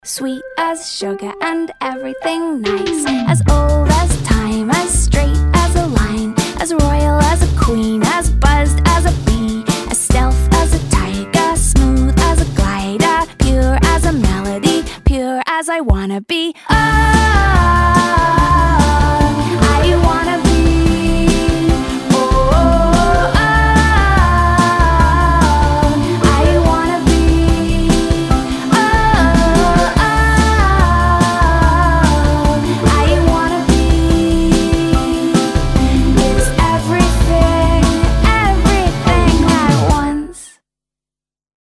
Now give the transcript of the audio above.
Sweet as sugar and everything nice. As old as time, as straight as a line. As royal as a queen, as buzzed as a bee. As stealth as a tiger, smooth as a glider. Pure as a melody, pure as I wanna be.